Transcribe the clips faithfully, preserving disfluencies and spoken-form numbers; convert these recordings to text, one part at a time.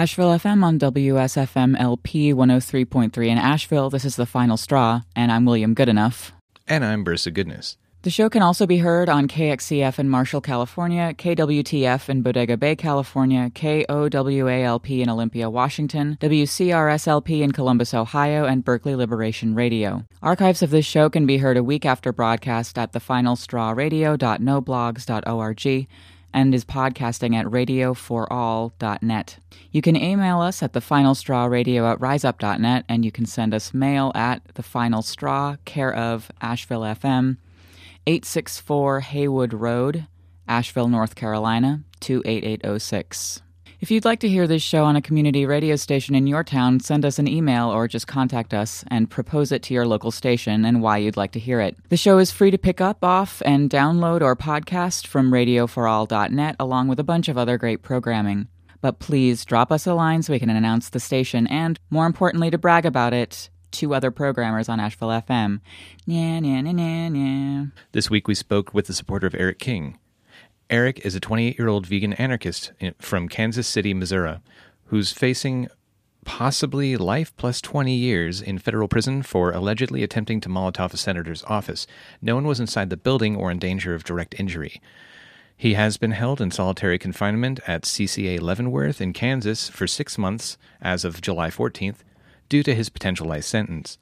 Asheville F M on W S F M L P one oh three point three in Asheville. This is The Final Straw, and I'm William Goodenough. And I'm Bursa Goodness. The show can also be heard on K X C F in Marshall, California, K W T F in Bodega Bay, California, K O W A L P in Olympia, Washington, W C R S L P in Columbus, Ohio, and Berkeley Liberation Radio. Archives of this show can be heard a week after broadcast at the final straw radio dot no blogs dot org and is podcasting at radio for all dot net. You can email us at thefinalstrawradio at riseup dot net, and you can send us mail at The Final Straw, care of Asheville F M, eight sixty-four Haywood Road, Asheville, North Carolina, two eight eight oh six. If you'd like to hear this show on a community radio station in your town, send us an email or just contact us and propose it to your local station and why you'd like to hear it. The show is free to pick up, off, and download or podcast from radio for all dot net, along with a bunch of other great programming. But please drop us a line so we can announce the station and, more importantly, to brag about it to other programmers on Asheville F M. Nya, nya, nya, nya, nya. This week we spoke with the supporter of Eric King. Eric is a twenty-eight-year-old vegan anarchist from Kansas City, Missouri, who's facing possibly life plus twenty years in federal prison for allegedly attempting to Molotov a senator's office. No one was inside the building or in danger of direct injury. He has been held in solitary confinement at C C A Leavenworth in Kansas for six months as of July fourteenth due to his potential life sentence.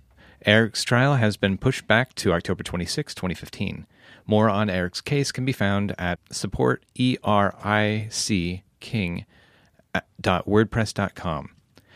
Eric's trial has been pushed back to October twenty-sixth, twenty fifteen. More on Eric's case can be found at support E R I C king dot wordpress dot com.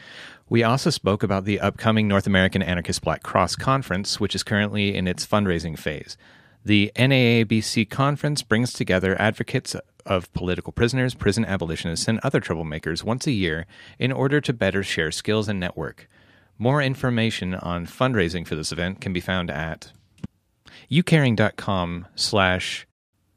We also spoke about the upcoming North American Anarchist Black Cross Conference, which is currently in its fundraising phase. The N double A B C conference brings together advocates of political prisoners, prison abolitionists, and other troublemakers once a year in order to better share skills and network. More information on fundraising for this event can be found at ucaring.com slash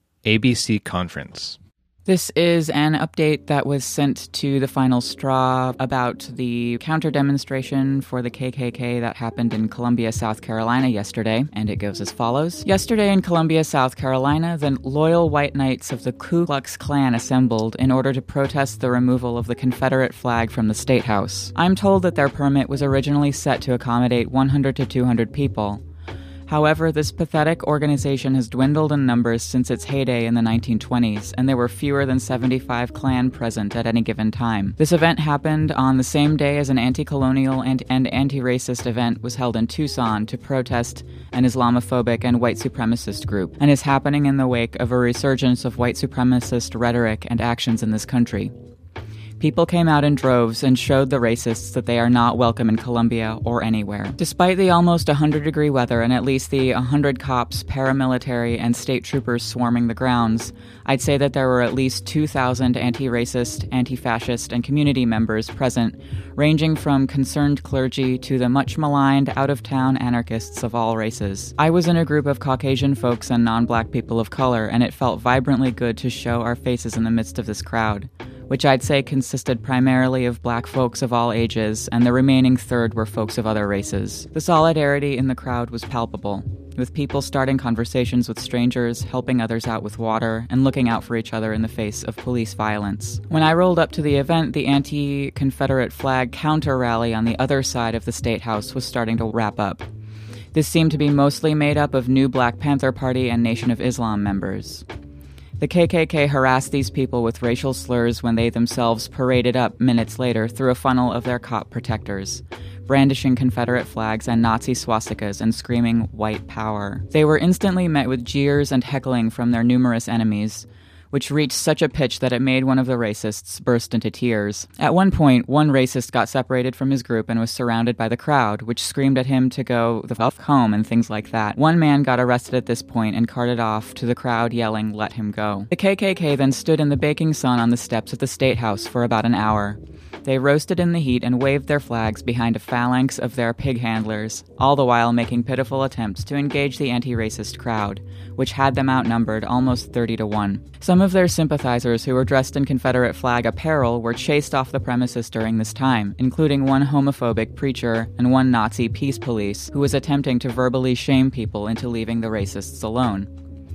ABC conference. This is an update that was sent to The Final Straw about the counter-demonstration for the K K K that happened in Columbia, South Carolina yesterday, and it goes as follows. Yesterday in Columbia, South Carolina, the loyal white knights of the Ku Klux Klan assembled in order to protest the removal of the Confederate flag from the State House. I'm told that their permit was originally set to accommodate one hundred to two hundred people. However, this pathetic organization has dwindled in numbers since its heyday in the nineteen twenties, and there were fewer than seventy-five Klan present at any given time. This event happened on the same day as an anti-colonial and, and anti-racist event was held in Tucson to protest an Islamophobic and white supremacist group, and is happening in the wake of a resurgence of white supremacist rhetoric and actions in this country. People came out in droves and showed the racists that they are not welcome in Columbia or anywhere. Despite the almost one hundred degree weather and at least the one hundred cops, paramilitary, and state troopers swarming the grounds, I'd say that there were at least two thousand anti-racist, anti-fascist, and community members present, ranging from concerned clergy to the much-maligned, out-of-town anarchists of all races. I was in a group of Caucasian folks and non-black people of color, and it felt vibrantly good to show our faces in the midst of this crowd, which I'd say consisted primarily of black folks of all ages, and the remaining third were folks of other races. The solidarity in the crowd was palpable, with people starting conversations with strangers, helping others out with water, and looking out for each other in the face of police violence. When I rolled up to the event, the anti-Confederate flag counter-rally on the other side of the State House was starting to wrap up. This seemed to be mostly made up of new Black Panther Party and Nation of Islam members. The K K K harassed these people with racial slurs when they themselves paraded up minutes later through a funnel of their cop protectors, brandishing Confederate flags and Nazi swastikas and screaming white power. They were instantly met with jeers and heckling from their numerous enemies, which reached such a pitch that it made one of the racists burst into tears. At one point, one racist got separated from his group and was surrounded by the crowd, which screamed at him to go the fuck home and things like that. One man got arrested at this point and carted off to the crowd yelling, "Let him go." The K K K then stood in the baking sun on the steps of the State House for about an hour. They roasted in the heat and waved their flags behind a phalanx of their pig handlers, all the while making pitiful attempts to engage the anti-racist crowd, which had them outnumbered almost thirty to one. Some of their sympathizers who were dressed in Confederate flag apparel were chased off the premises during this time, including one homophobic preacher and one Nazi peace police who was attempting to verbally shame people into leaving the racists alone.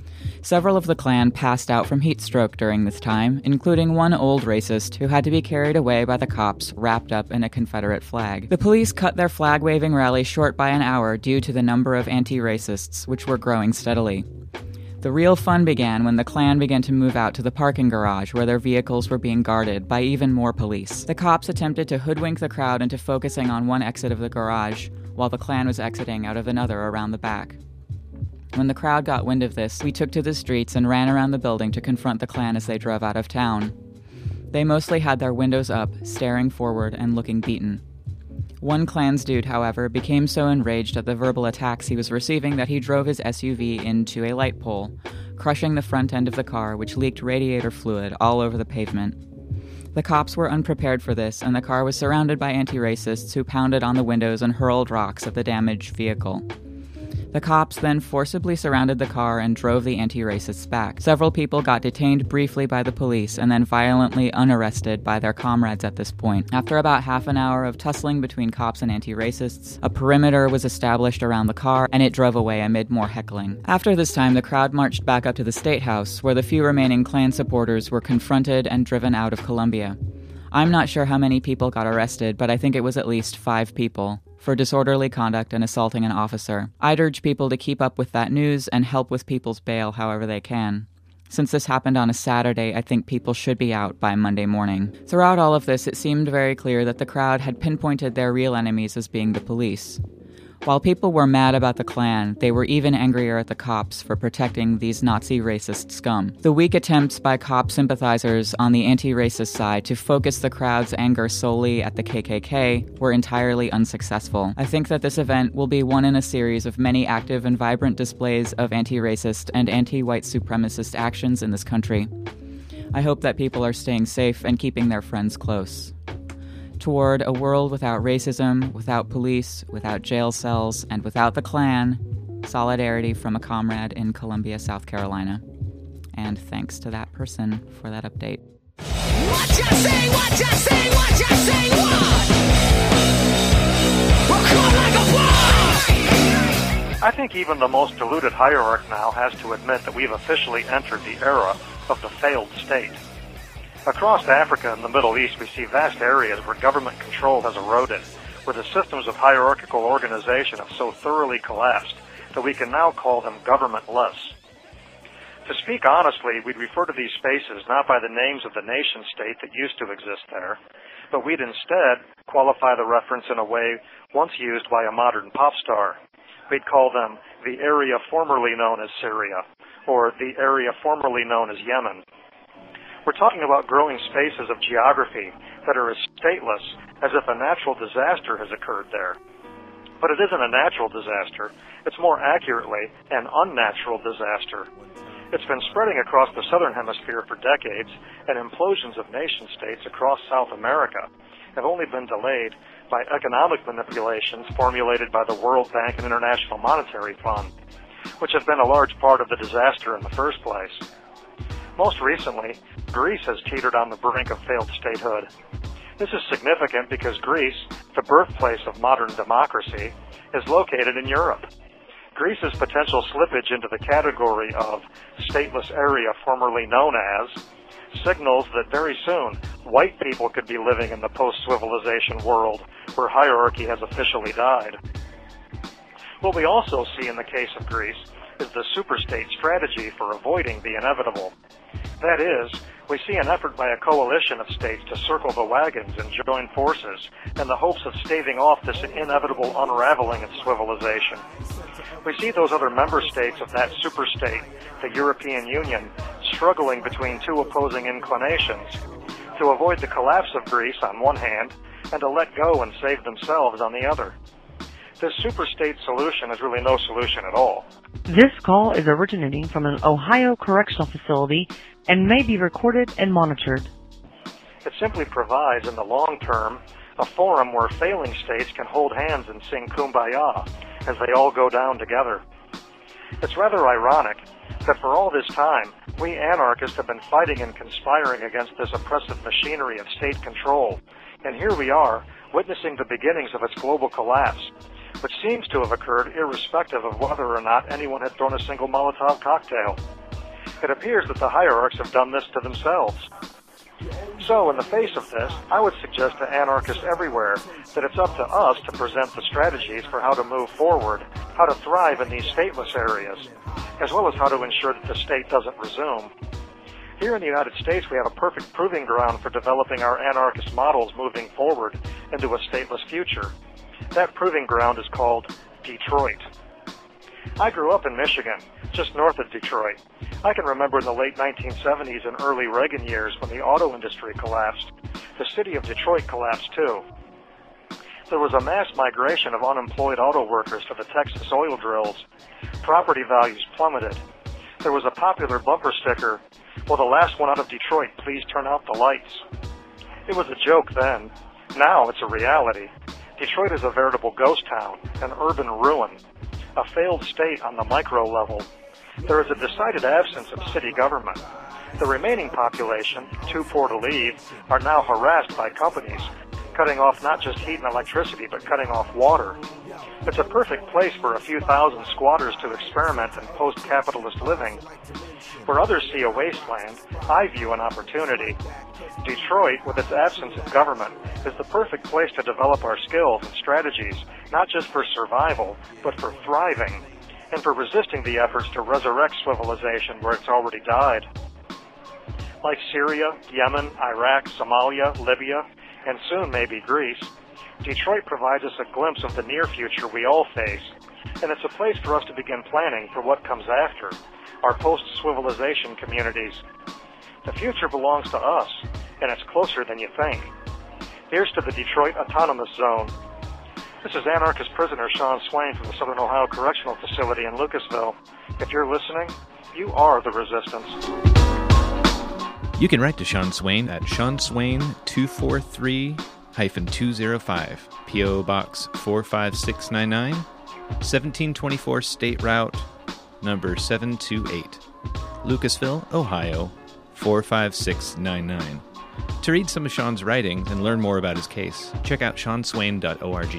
Several of the Klan passed out from heat stroke during this time, including one old racist who had to be carried away by the cops wrapped up in a Confederate flag. The police cut their flag-waving rally short by an hour due to the number of anti-racists, which were growing steadily. The real fun began when the Klan began to move out to the parking garage where their vehicles were being guarded by even more police. The cops attempted to hoodwink the crowd into focusing on one exit of the garage, while the Klan was exiting out of another around the back. When the crowd got wind of this, we took to the streets and ran around the building to confront the Klan as they drove out of town. They mostly had their windows up, staring forward and looking beaten. One Klans dude, however, became so enraged at the verbal attacks he was receiving that he drove his S U V into a light pole, crushing the front end of the car, which leaked radiator fluid all over the pavement. The cops were unprepared for this, and the car was surrounded by anti-racists who pounded on the windows and hurled rocks at the damaged vehicle. The cops then forcibly surrounded the car and drove the anti-racists back. Several people got detained briefly by the police and then violently unarrested by their comrades at this point. After about half an hour of tussling between cops and anti-racists, a perimeter was established around the car and it drove away amid more heckling. After this time, the crowd marched back up to the State House, where the few remaining Klan supporters were confronted and driven out of Columbia. I'm not sure how many people got arrested, but I think it was at least five people for disorderly conduct and assaulting an officer. I'd urge people to keep up with that news and help with people's bail however they can. Since this happened on a Saturday, I think people should be out by Monday morning. Throughout all of this, it seemed very clear that the crowd had pinpointed their real enemies as being the police. While people were mad about the Klan, they were even angrier at the cops for protecting these Nazi racist scum. The weak attempts by cop sympathizers on the anti-racist side to focus the crowd's anger solely at the K K K were entirely unsuccessful. I think that this event will be one in a series of many active and vibrant displays of anti-racist and anti-white supremacist actions in this country. I hope that people are staying safe and keeping their friends close. Toward a world without racism, without police, without jail cells, and without the Klan, solidarity from a comrade in Columbia, South Carolina. And thanks to that person for that update. What you say, what you say, what you say, what? We're caught like a fly! I think even the most deluded hierarch now has to admit that we've officially entered the era of the failed state. Across Africa and the Middle East, we see vast areas where government control has eroded, where the systems of hierarchical organization have so thoroughly collapsed that we can now call them governmentless. To speak honestly, we'd refer to these spaces not by the names of the nation-state that used to exist there, but we'd instead qualify the reference in a way once used by a modern pop star. We'd call them the area formerly known as Syria, or the area formerly known as Yemen. We're talking about growing spaces of geography that are as stateless as if a natural disaster has occurred there. But it isn't a natural disaster. It's more accurately an unnatural disaster. It's been spreading across the southern hemisphere for decades, and implosions of nation-states across South America have only been delayed by economic manipulations formulated by the World Bank and International Monetary Fund, which have been a large part of the disaster in the first place. Most recently, Greece has teetered on the brink of failed statehood. This is significant because Greece, the birthplace of modern democracy, is located in Europe. Greece's potential slippage into the category of stateless area formerly known as signals that very soon white people could be living in the post-civilization world where hierarchy has officially died. What we also see in the case of Greece is the superstate strategy for avoiding the inevitable. That is, we see an effort by a coalition of states to circle the wagons and join forces in the hopes of staving off this inevitable unraveling of civilization. We see those other member states of that superstate, the European Union, struggling between two opposing inclinations to avoid the collapse of Greece on one hand and to let go and save themselves on the other. This superstate solution is really no solution at all. This call is originating from an Ohio correctional facility and may be recorded and monitored. It simply provides, in the long term, a forum where failing states can hold hands and sing Kumbaya as they all go down together. It's rather ironic that for all this time, we anarchists have been fighting and conspiring against this oppressive machinery of state control, and here we are, witnessing the beginnings of its global collapse, which seems to have occurred irrespective of whether or not anyone had thrown a single Molotov cocktail. It appears that the hierarchs have done this to themselves. So, in the face of this, I would suggest to anarchists everywhere that it's up to us to present the strategies for how to move forward, how to thrive in these stateless areas, as well as how to ensure that the state doesn't resume. Here in the United States, we have a perfect proving ground for developing our anarchist models moving forward into a stateless future. That proving ground is called Detroit. I grew up in Michigan, just north of Detroit. I can remember in the late nineteen seventies and early Reagan years when the auto industry collapsed. The city of Detroit collapsed too. There was a mass migration of unemployed auto workers to the Texas oil drills. Property values plummeted. There was a popular bumper sticker, "Well, the last one out of Detroit, please turn out the lights." It was a joke then. Now it's a reality. Detroit is a veritable ghost town, an urban ruin, a failed state on the micro level. There is a decided absence of city government. The remaining population, too poor to leave, are now harassed by companies, cutting off not just heat and electricity, but cutting off water. It's a perfect place for a few thousand squatters to experiment in post-capitalist living. Where others see a wasteland, I view an opportunity. Detroit, with its absence of government, is the perfect place to develop our skills and strategies, not just for survival, but for thriving, and for resisting the efforts to resurrect civilization where it's already died. Like Syria, Yemen, Iraq, Somalia, Libya, and soon maybe Greece, Detroit provides us a glimpse of the near future we all face, and it's a place for us to begin planning for what comes after, our post-civilization communities. The future belongs to us, and it's closer than you think. Here's to the Detroit Autonomous Zone. This is anarchist prisoner Sean Swain from the Southern Ohio Correctional Facility in Lucasville. If you're listening, you are the resistance. You can write to Sean Swain at Sean Swain two four three two oh five, P O. Box four five six nine nine, seventeen twenty-four State Route, number seven two eight, Lucasville, Ohio, four five six nine nine. To read some of Sean's writings and learn more about his case, check out sean swain dot org.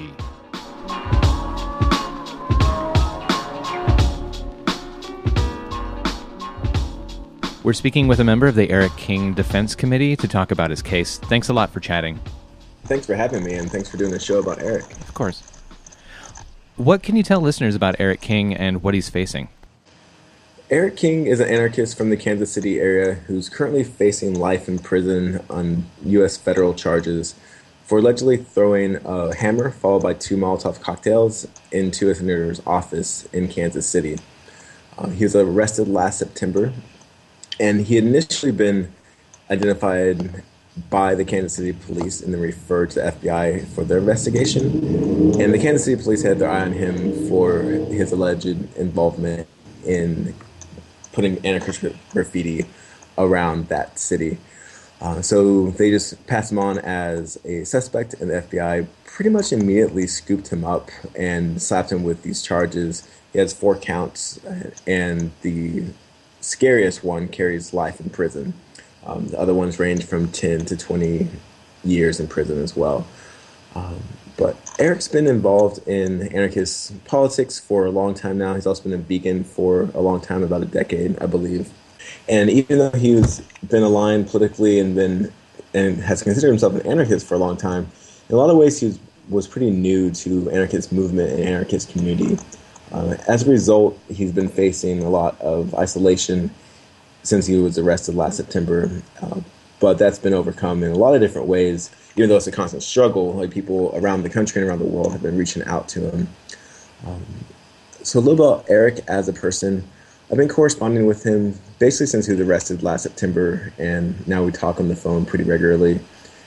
We're speaking with a member of the Eric King Defense Committee to talk about his case. Thanks a lot for chatting. Thanks for having me, and thanks for doing the show about Eric. Of course. What can you tell listeners about Eric King and what he's facing? Eric King is an anarchist from the Kansas City area who's currently facing life in prison on U S federal charges for allegedly throwing a hammer followed by two Molotov cocktails into a senator's office in Kansas City. Uh, he was arrested last September, and he had initially been identified by the Kansas City police and then referred to the F B I for their investigation. And the Kansas City police had their eye on him for his alleged involvement in putting anarchist graffiti around that city. Uh, so they just passed him on as a suspect, and the F B I pretty much immediately scooped him up and slapped him with these charges. He has four counts, and the scariest one carries life in prison. Um, the other ones range from ten to twenty years in prison as well. Um, but Eric's been involved in anarchist politics for a long time now. He's also been a vegan for a long time, about a decade, I believe. And even though he's been aligned politically and been and has considered himself an anarchist for a long time, in a lot of ways he was, was pretty new to anarchist movement and anarchist community. Uh, as a result, he's been facing a lot of isolation since he was arrested last September. Uh, but that's been overcome in a lot of different ways, even though it's a constant struggle. Like, people around the country and around the world have been reaching out to him. Um, so a little about Eric as a person. I've been corresponding with him basically since he was arrested last September, and now we talk on the phone pretty regularly.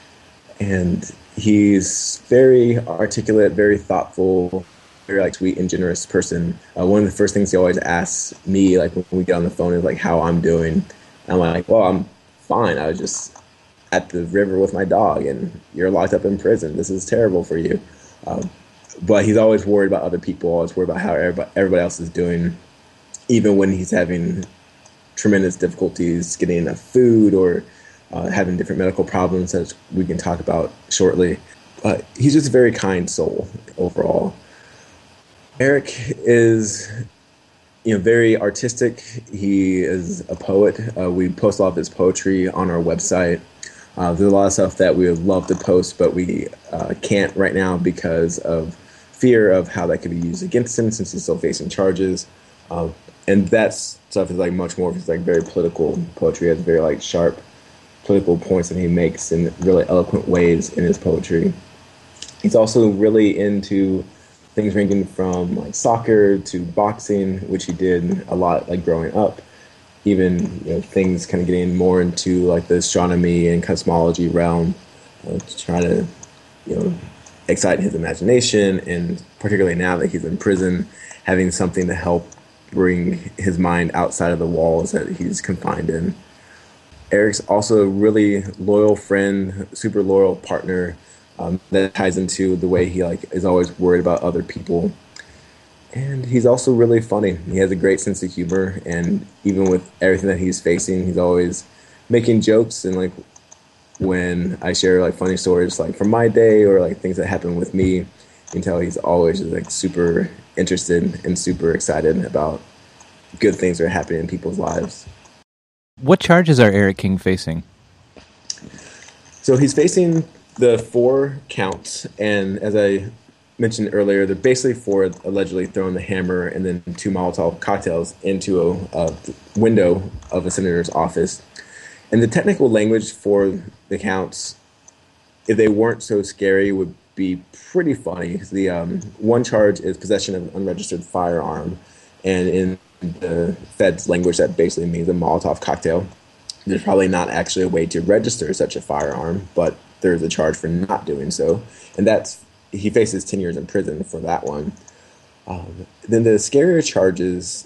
And he's very articulate, very thoughtful, very like sweet and generous person. Uh, one of the first things he always asks me, like when we get on the phone, is like how I'm doing. And I'm like, well, I'm fine. I was just at the river with my dog, and you're locked up in prison. This is terrible for you. Um, but he's always worried about other people, always worried about how everybody, everybody else is doing, even when he's having tremendous difficulties getting enough food or uh, having different medical problems, as we can talk about shortly. But he's just a very kind soul overall. Eric is, you know, very artistic. He is a poet. Uh, we post a lot of his poetry on our website. Uh, there's a lot of stuff that we would love to post, but we uh, can't right now because of fear of how that could be used against him since he's still facing charges. Uh, and that stuff is like much more of his like very political poetry. He has very like sharp political points that he makes in really eloquent ways in his poetry. He's also really into things ranging from like soccer to boxing, which he did a lot like growing up. Even you know, things kind of getting more into like the astronomy and cosmology realm, uh, to try to you know excite his imagination, and particularly now that he's in prison, having something to help bring his mind outside of the walls that he's confined in. Eric's also a really loyal friend, super loyal partner. Um, that ties into the way he like is always worried about other people. And he's also really funny. He has a great sense of humor, and even with everything that he's facing, he's always making jokes. And like when I share like funny stories like from my day or like things that happen with me, you can tell he's always just like super interested and super excited about good things that are happening in people's lives. What charges are Eric King facing? So he's facing the four counts, and as I mentioned earlier, they're basically for allegedly throwing the hammer and then two Molotov cocktails into a, a window of a senator's office. And the technical language for the counts, if they weren't so scary, would be pretty funny. The um, one charge is possession of an unregistered firearm, and in the Fed's language, that basically means a Molotov cocktail. There's probably not actually a way to register such a firearm, but there's a charge for not doing so, and that's he faces ten years in prison for that one. Um, then the scarier charges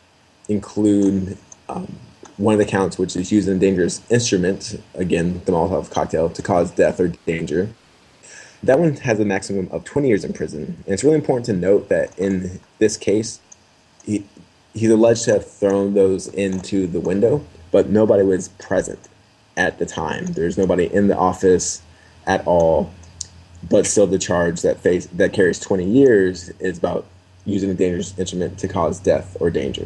include um, one of the counts, which is using a dangerous instrument, again, the Molotov cocktail, to cause death or danger. That one has a maximum of twenty years in prison. And it's really important to note that in this case, he, he's alleged to have thrown those into the window, but nobody was present at the time. There's nobody in the office at all. But still, the charge that face that carries twenty years is about using a dangerous instrument to cause death or danger.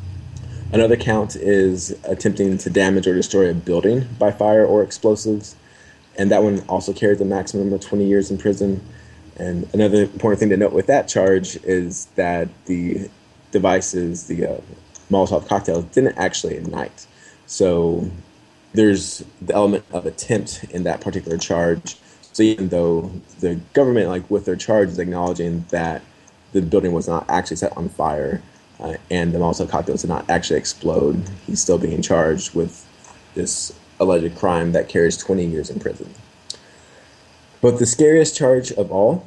Another count is attempting to damage or destroy a building by fire or explosives, and that one also carries a maximum of twenty years in prison. And another important thing to note with that charge is that the devices, the uh, Molotov cocktails, didn't actually ignite. So there's the element of attempt in that particular charge. So even though the government, like with their charge, is acknowledging that the building was not actually set on fire uh, and the Molotov cocktails did not actually explode, he's still being charged with this alleged crime that carries twenty years in prison. But the scariest charge of all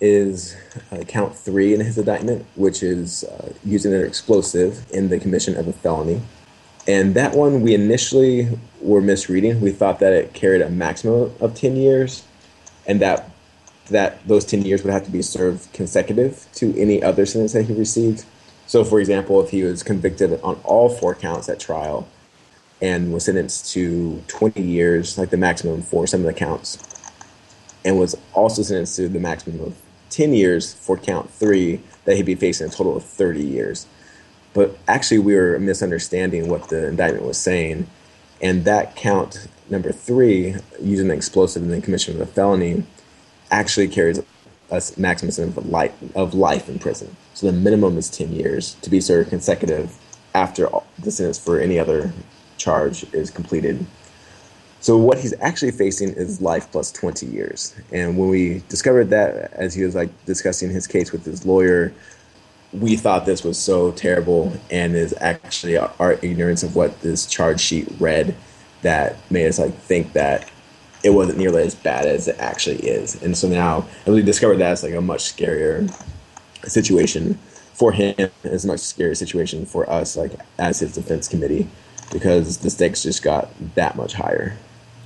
is uh, count three in his indictment, which is uh, using an explosive in the commission of a felony. And that one we initially were misreading. We thought that it carried a maximum of ten years, and that that those ten years would have to be served consecutive to any other sentence that he received. So, for example, if he was convicted on all four counts at trial and was sentenced to twenty years, like the maximum for some of the counts, and was also sentenced to the maximum of ten years for count three, that he'd be facing a total of thirty years. But actually, we were misunderstanding what the indictment was saying, and that count number three, using an explosive in the commission of a felony, actually carries a maximum sentence of life, of life in prison. So the minimum is ten years to be served consecutive after the sentence for any other charge is completed. So what he's actually facing is life plus twenty years. And when we discovered that, as he was like discussing his case with his lawyer, we thought this was so terrible, and is actually our ignorance of what this charge sheet read that made us like think that it wasn't nearly as bad as it actually is. And so now, and we discovered that it's like a much scarier situation for him, it's a much scarier situation for us, like as his defense committee, because the stakes just got that much higher.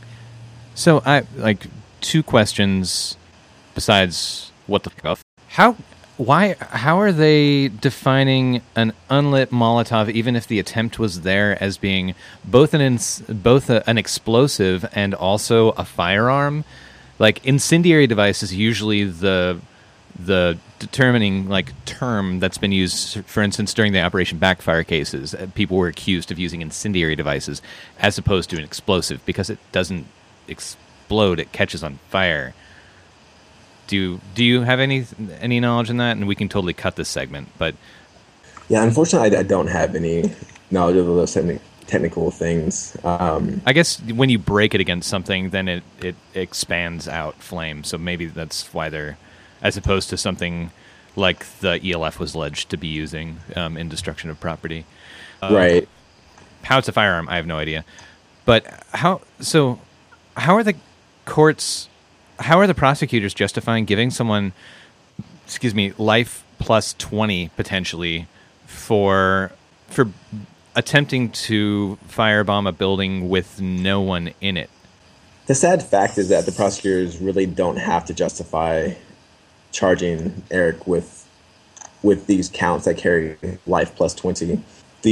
So I like two questions besides what the fuck. How why how are they defining an unlit Molotov, even if the attempt was there, as being both an ins- both a, an explosive and also a firearm? Like incendiary device is usually the the determining like term that's been used, for instance, during the Operation Backfire cases. People were accused of using incendiary devices as opposed to an explosive because it doesn't explode; it catches on fire. Do you, do you have any any knowledge in that? And we can totally cut this segment, but yeah, unfortunately, I, I don't have any knowledge of those techni- technical things. Um, I guess when you break it against something, then it, it expands out flame. So maybe that's why they're, as opposed to something like the E L F was alleged to be using um, in destruction of property. Uh, right. How it's a firearm, I have no idea. But how? So how are the courts? How are the prosecutors justifying giving someone, excuse me, life plus twenty potentially for for attempting to firebomb a building with no one in it? The sad fact is that the prosecutors really don't have to justify charging Eric with with these counts that carry life plus twenty. The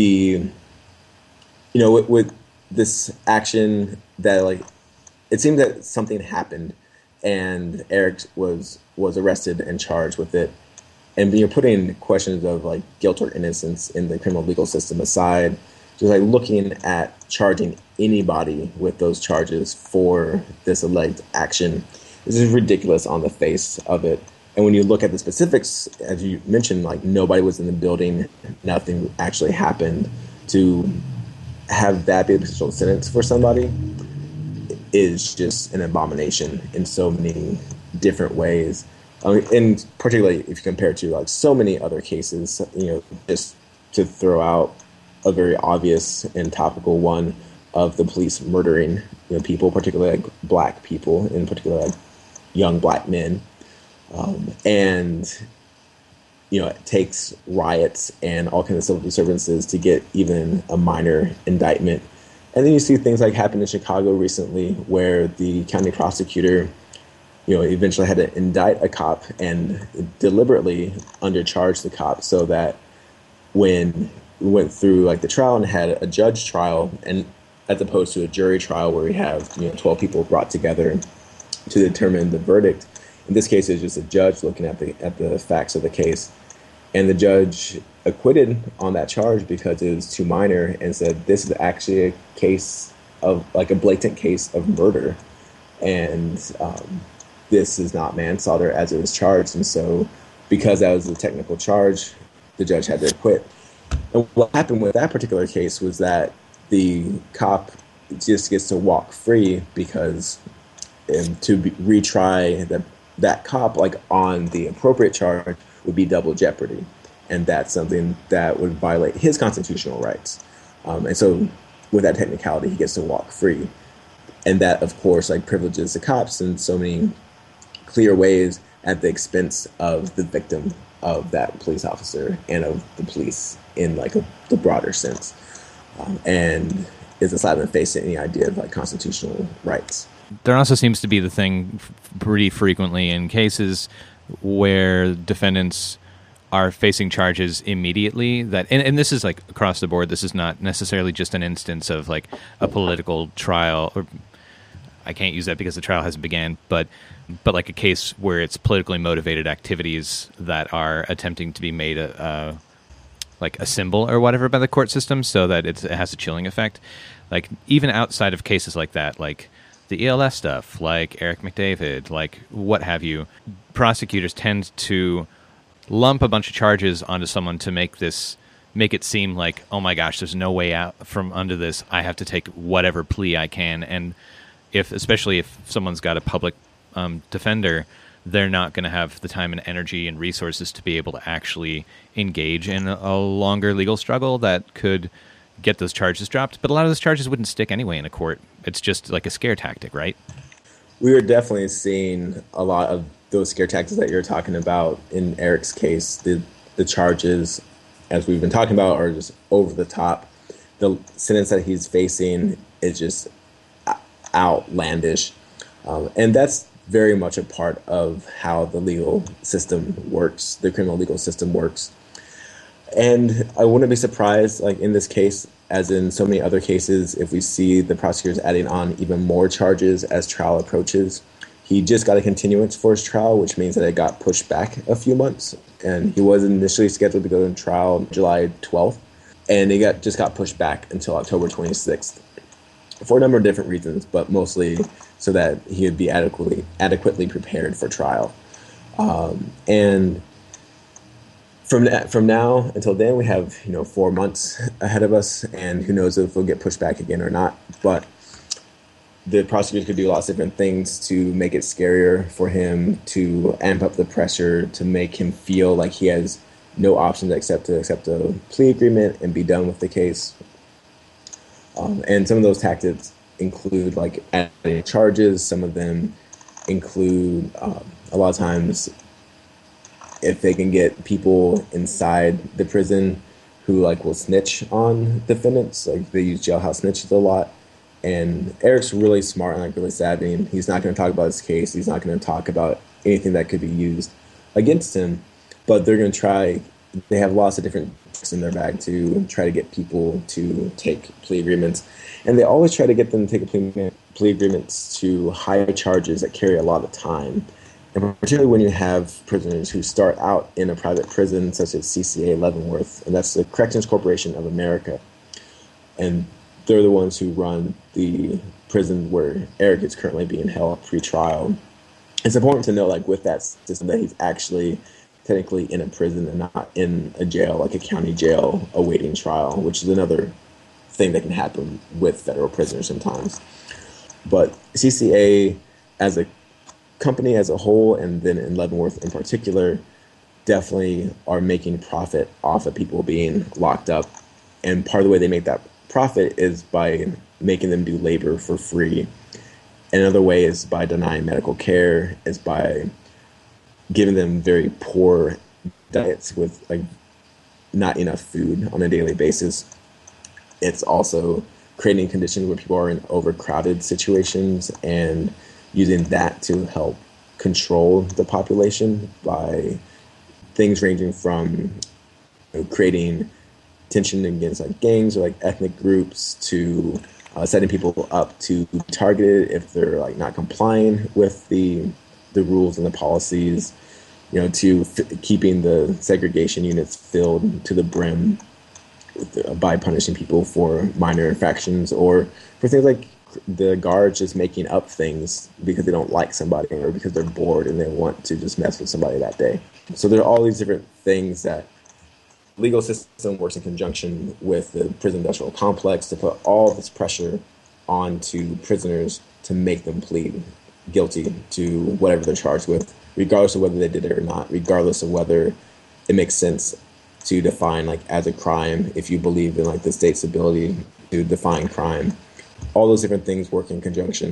you know with, with this action that like it seemed that something happened and Eric was was arrested and charged with it. And you're putting questions of like guilt or innocence in the criminal legal system aside, just like looking at charging anybody with those charges for this alleged action. This is ridiculous on the face of it. And when you look at the specifics, as you mentioned, like nobody was in the building, nothing actually happened. To have that be a potential sentence for somebody is just an abomination in so many different ways. I mean, and particularly if you compare it to like so many other cases, you know, just to throw out a very obvious and topical one of the police murdering, you know, people, particularly like black people, in particular like young black men. Um, and, you know, it takes riots and all kinds of civil disturbances to get even a minor indictment. And then you see things like happened in Chicago recently where the county prosecutor, you know, eventually had to indict a cop and deliberately undercharge the cop so that when we went through like the trial and had a judge trial, and as opposed to a jury trial where we have, you know, twelve people brought together to determine the verdict. In this case, it's just a judge looking at the at the facts of the case, and the judge acquitted on that charge because it was too minor and said this is actually a case of like a blatant case of murder, and um, this is not manslaughter as it was charged. And so because that was a technical charge, the judge had to acquit. And what happened with that particular case was that the cop just gets to walk free because um, to be, retry the, that cop like on the appropriate charge would be double jeopardy. And that's something that would violate his constitutional rights. Um, and so with that technicality, he gets to walk free. And that, of course, like privileges the cops in so many clear ways at the expense of the victim of that police officer and of the police in like a, the broader sense. Um, and is a slap in the face to any idea of like constitutional rights. There also seems to be the thing pretty frequently in cases where defendants are facing charges immediately that, and, and this is like across the board, this is not necessarily just an instance of like a political trial, or I can't use that because the trial hasn't began, but but like a case where it's politically motivated activities that are attempting to be made a, a like a symbol or whatever by the court system so that it's, it has a chilling effect. Like even outside of cases like that, like the E L S stuff, like Eric McDavid, like what have you, prosecutors tend to lump a bunch of charges onto someone to make this, make it seem like, oh my gosh, there's no way out from under this. I have to take whatever plea I can. And if, especially if someone's got a public um, defender, they're not going to have the time and energy and resources to be able to actually engage in a, a longer legal struggle that could get those charges dropped. But a lot of those charges wouldn't stick anyway in a court. It's just like a scare tactic, right? We are definitely seeing a lot of those scare tactics that you're talking about in Eric's case. The the charges, as we've been talking about, are just over the top. The sentence that he's facing is just outlandish. Um, and that's very much a part of how the legal system works, the criminal legal system works. And I wouldn't be surprised, like in this case, as in so many other cases, if we see the prosecutors adding on even more charges as trial approaches. He just got a continuance for his trial, which means that it got pushed back a few months. And he was initially scheduled to go to trial July twelfth, and it got just got pushed back until October twenty-sixth for a number of different reasons, but mostly so that he would be adequately adequately prepared for trial. Um, and from from now until then, we have you know four months ahead of us, and who knows if we'll get pushed back again or not. But the prosecutors could do lots of different things to make it scarier for him, to amp up the pressure, to make him feel like he has no options except to accept a plea agreement and be done with the case. Um, and some of those tactics include like adding charges. Some of them include um, a lot of times if they can get people inside the prison who like will snitch on defendants. Like they use jailhouse snitches a lot. And Eric's really smart and like really savvy, and he's not going to talk about his case. He's not going to talk about anything that could be used against him. But they're going to try. They have lots of different tricks in their bag to try to get people to take plea agreements, and they always try to get them to take a plea, plea agreements to high charges that carry a lot of time. And particularly when you have prisoners who start out in a private prison, such as C C A Leavenworth, and that's the Corrections Corporation of America, and they're the ones who run the prison where Eric is currently being held pre-trial. It's important to know, like, with that system, that he's actually technically in a prison and not in a jail, like a county jail, awaiting trial, which is another thing that can happen with federal prisoners sometimes. But C C A, as a company as a whole, and then in Leavenworth in particular, definitely are making profit off of people being locked up. And part of the way they make that profit is by making them do labor for free. Another way is by denying medical care, is by giving them very poor diets with like not enough food on a daily basis. It's also creating conditions where people are in overcrowded situations and using that to help control the population by things ranging from you know, creating tension against like gangs or like ethnic groups to uh, setting people up to be targeted if they're like not complying with the the rules and the policies, you know, to f- keeping the segregation units filled to the brim with, uh, by punishing people for minor infractions or for things like the guards just making up things because they don't like somebody or because they're bored and they want to just mess with somebody that day. So there are all these different things that legal system works in conjunction with the prison industrial complex to put all this pressure onto prisoners to make them plead guilty to whatever they're charged with, regardless of whether they did it or not, regardless of whether it makes sense to define like as a crime, if you believe in like the state's ability to define crime. All those different things work in conjunction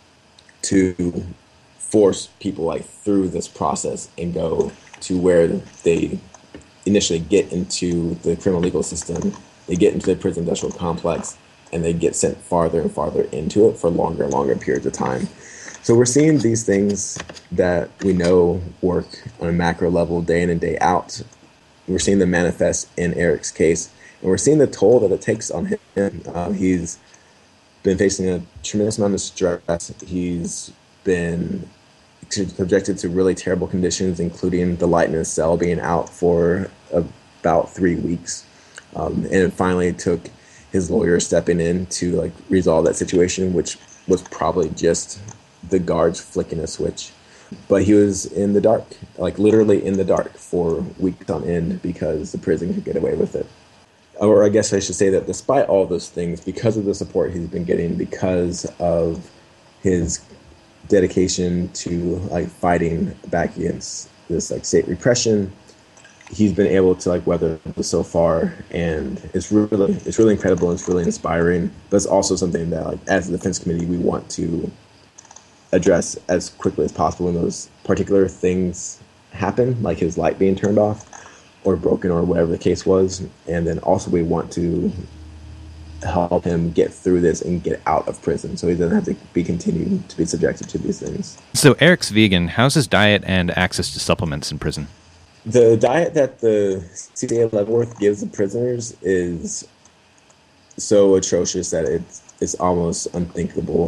to force people like through this process and go to where they initially get into the criminal legal system, they get into the prison industrial complex, and they get sent farther and farther into it for longer and longer periods of time. So we're seeing these things that we know work on a macro level day in and day out. We're seeing them manifest in Eric's case, and we're seeing the toll that it takes on him. Uh, he's been facing a tremendous amount of stress. He's been subjected to really terrible conditions, including the light in his cell being out for about three weeks. Um, and it finally took his lawyer stepping in to like resolve that situation, which was probably just the guards flicking a switch. But he was in the dark, like literally in the dark for weeks on end because the prison could get away with it. Or I guess I should say that despite all those things, because of the support he's been getting, because of his dedication to like fighting back against this like state repression, he's been able to like weather this so far, and it's really it's really incredible. It's really inspiring, but it's also something that like as a defense committee we want to address as quickly as possible when those particular things happen, like his light being turned off or broken or whatever the case was. And then also we want to help him get through this and get out of prison so he doesn't have to be continued to be subjected to these things. So Eric's vegan. How's his diet and access to supplements in prison? The diet that the C C A Leavenworth gives the prisoners is so atrocious that it's, it's almost unthinkable.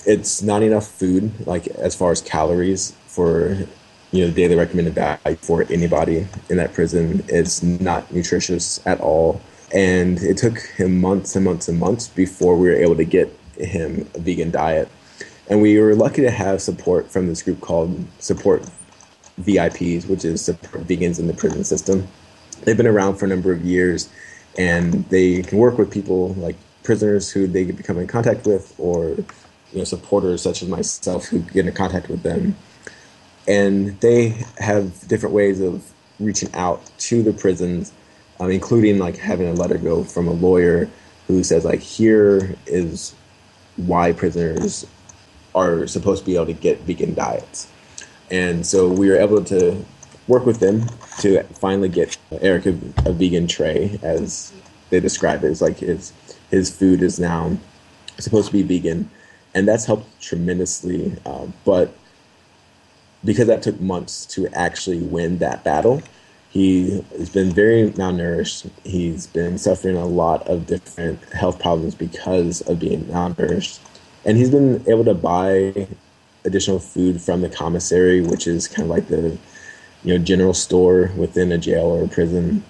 it's not enough food, like as far as calories for, you know, daily recommended diet for anybody in that prison. It's not nutritious at all. And it took him months and months and months before we were able to get him a vegan diet. And we were lucky to have support from this group called Support V I Ps, which is Support Vegans in the Prison System. They've been around for a number of years, and they can work with people like prisoners who they become in contact with, or, you know, supporters such as myself who get in contact with them. And they have different ways of reaching out to the prisons, um, including like having a letter go from a lawyer who says, like, here is why prisoners are supposed to be able to get vegan diets. And so we were able to work with them to finally get Eric a, a vegan tray, as they describe it. It's like his, his food is now supposed to be vegan, and that's helped tremendously. Uh, but because that took months to actually win that battle, he has been very malnourished. He's been suffering a lot of different health problems because of being malnourished. And he's been able to buy additional food from the commissary, which is kind of like the, you know, general store within a jail or a prison.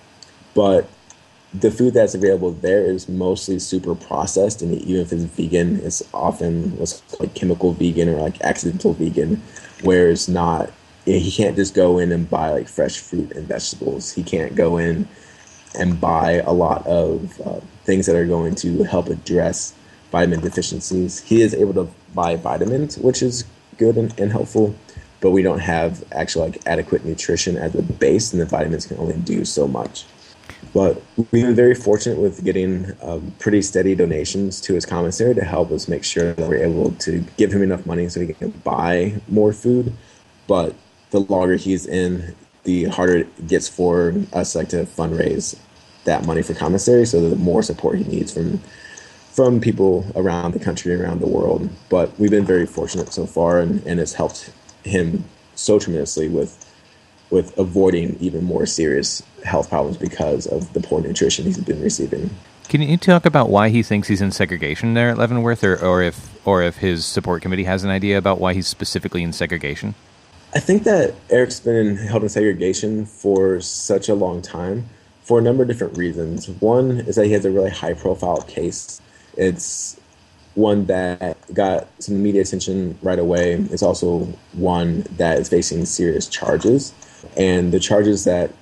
But the food that's available there is mostly super processed, and even if it's vegan, it's often what's like chemical vegan or like accidental vegan, where it's not, he can't just go in and buy like fresh fruit and vegetables. He can't go in and buy a lot of uh, things that are going to help address vitamin deficiencies. He is able to buy vitamins, which is good and, and helpful, but we don't have actual like adequate nutrition as a base, and the vitamins can only do so much. But we've been very fortunate with getting um, pretty steady donations to his commissary to help us make sure that we're able to give him enough money so he can buy more food. But the longer he's in, the harder it gets for us like to fundraise that money for commissary, so the more support he needs from from people around the country, around the world. But we've been very fortunate so far, and, and it's helped him so tremendously with with avoiding even more serious health problems because of the poor nutrition he's been receiving. Can you talk about why he thinks he's in segregation there at Leavenworth, or, or if or if his support committee has an idea about why he's specifically in segregation? I think that Eric's been held in segregation for such a long time for a number of different reasons. One is that he has a really high-profile case. It's one that got some media attention right away. It's also one that is facing serious charges, and the charges that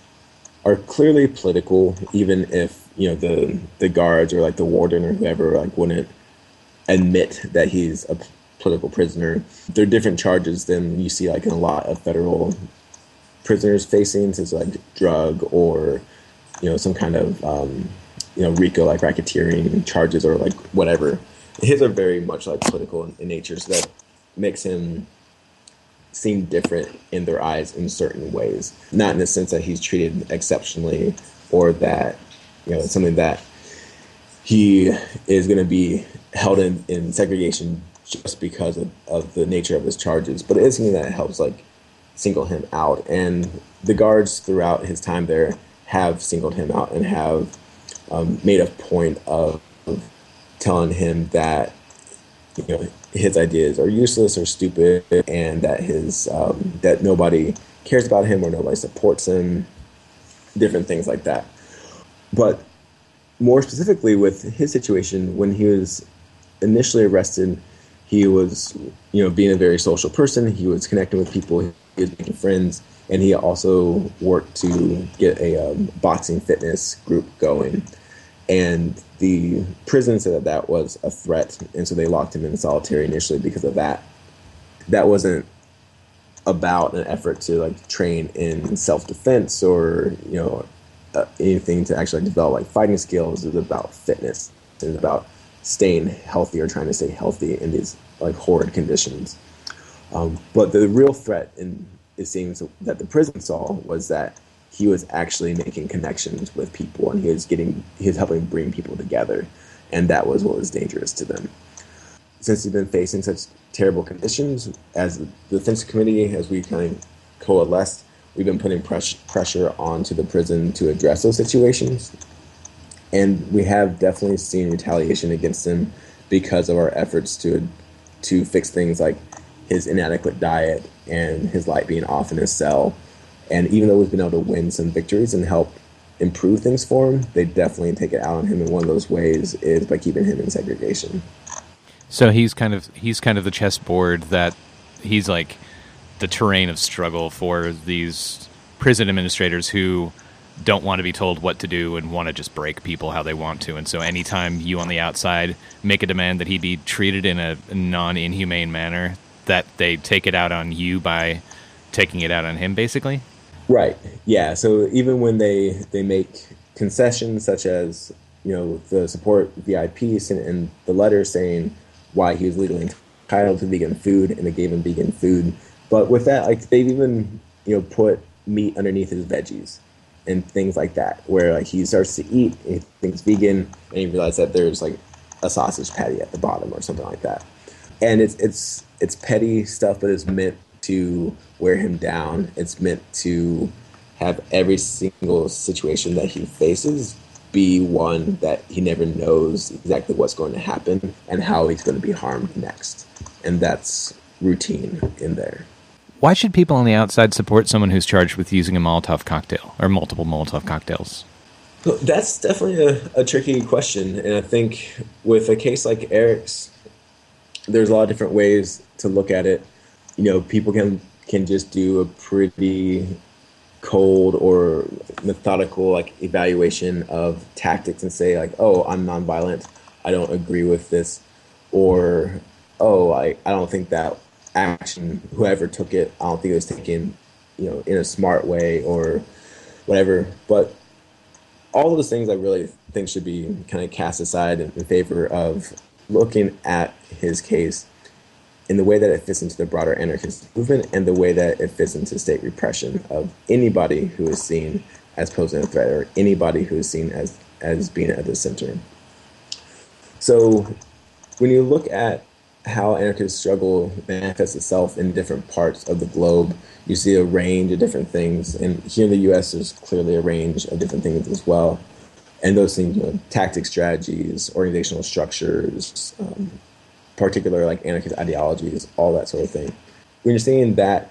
are clearly political, even if, you know, the the guards or like the warden or whoever like wouldn't admit that he's a political prisoner. They're different charges than you see like in a lot of federal prisoners facing, such as like drug or, you know, some kind of um, you know, RICO, like racketeering charges or like whatever. His are very much like political in, in nature, so that makes him seem different in their eyes in certain ways. Not in the sense that he's treated exceptionally, or that, you know, it's something that he is going to be held in, in segregation just because of, of the nature of his charges. But it is something that helps like single him out. And the guards throughout his time there have singled him out and have um, made a point of, of telling him that, you know, his ideas are useless or stupid, and that his um, that nobody cares about him or nobody supports him, different things like that. But more specifically with his situation, when he was initially arrested, he was, you know, being a very social person. He was connecting with people, he was making friends, and he also worked to get a um, boxing fitness group going. And the prison said that that was a threat, and so they locked him in solitary initially because of that. That wasn't about an effort to like train in self-defense or, you know, uh, anything to actually develop like fighting skills. It was about fitness. It was about staying healthy or trying to stay healthy in these like horrid conditions. Um, but the real threat, in it seems that the prison saw, was that he was actually making connections with people, and he was getting, he was helping bring people together, and that was what was dangerous to them. Since he's been facing such terrible conditions, as the defense committee, as we kind of coalesced, we've been putting press, pressure onto the prison to address those situations, and we have definitely seen retaliation against him because of our efforts to to fix things like his inadequate diet and his light being off in his cell. And even though he's been able to win some victories and help improve things for him, they definitely take it out on him. And one of those ways is by keeping him in segregation. So he's kind of he's kind of the chessboard that he's like the terrain of struggle for these prison administrators who don't want to be told what to do and want to just break people how they want to. And so anytime you on the outside make a demand that he be treated in a non-inhumane manner, that they take it out on you by taking it out on him, basically? Right. Yeah. So even when they, they make concessions such as, you know, the support V I piece and, and the letter saying why he was legally entitled to vegan food, and they gave him vegan food. But with that, like, they've even, you know, put meat underneath his veggies and things like that, where like he starts to eat, he thinks vegan, and he realizes that there's like a sausage patty at the bottom or something like that. And it's it's it's petty stuff, but it's meant to wear him down. It's meant to have every single situation that he faces be one that he never knows exactly what's going to happen and how he's going to be harmed next. And that's routine in there. Why should people on the outside support someone who's charged with using a Molotov cocktail or multiple Molotov cocktails? Well, that's definitely a, a tricky question. And I think with a case like Eric's, there's a lot of different ways to look at it. You know, people can, can just do a pretty cold or methodical like evaluation of tactics and say like, oh, I'm nonviolent, I don't agree with this, or oh, I, I don't think that action, whoever took it, I don't think it was taken, you know, in a smart way or whatever. But all of those things I really think should be kind of cast aside in, in favor of looking at his case in the way that it fits into the broader anarchist movement and the way that it fits into state repression of anybody who is seen as posing a threat or anybody who is seen as, as being at the center. So when you look at how anarchist struggle manifests itself in different parts of the globe, you see a range of different things. And here in the U S, there's clearly a range of different things as well. And those things, you know, tactics, strategies, organizational structures, um, particular like anarchist ideologies, all that sort of thing. When you're seeing that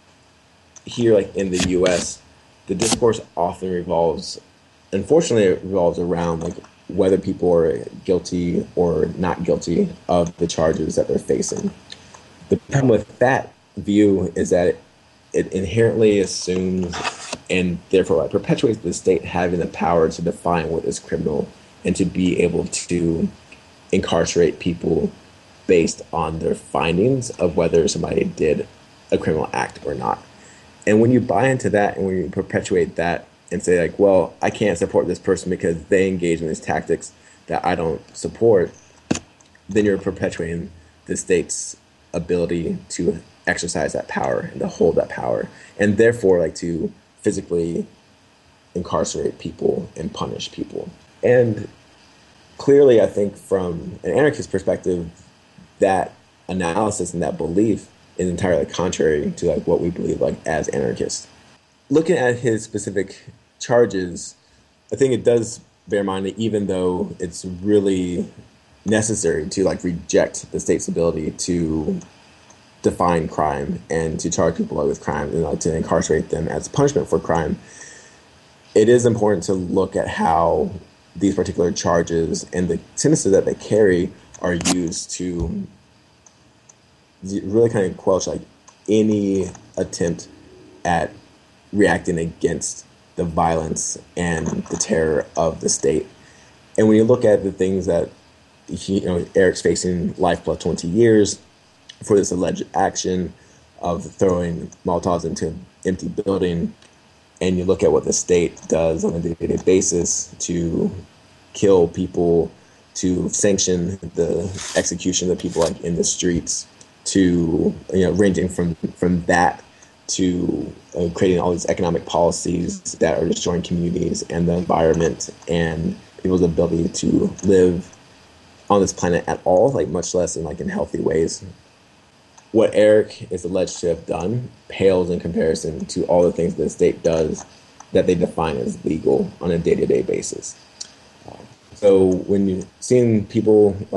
here, like in the U S, the discourse often revolves, unfortunately, it revolves around like whether people are guilty or not guilty of the charges that they're facing. The problem with that view is that it, it inherently assumes and therefore like, perpetuates the state having the power to define what is criminal and to be able to incarcerate people based on their findings of whether somebody did a criminal act or not. And when you buy into that and when you perpetuate that and say like, well, I can't support this person because they engage in these tactics that I don't support, then you're perpetuating the state's ability to exercise that power and to hold that power, and therefore like to physically incarcerate people and punish people. And clearly, I think from an anarchist perspective, that analysis and that belief is entirely contrary to like what we believe like as anarchists. Looking at his specific charges, I think it does bear in mind that even though it's really necessary to like reject the state's ability to define crime and to charge people with crime and like, to incarcerate them as punishment for crime, it is important to look at how these particular charges and the sentences that they carry are used to really kind of quench like any attempt at reacting against the violence and the terror of the state. And when you look at the things that he, you know, Eric's facing life plus twenty years for this alleged action of throwing Molotovs into an empty building, and you look at what the state does on a day-to-day basis to kill people, to sanction the execution of people like in the streets, to, you know, ranging from from that to uh, creating all these economic policies that are destroying communities and the environment and people's ability to live on this planet at all, like much less in like in healthy ways. What Eric is alleged to have done pales in comparison to all the things that the state does that they define as legal on a day-to-day basis. So when you're seeing people like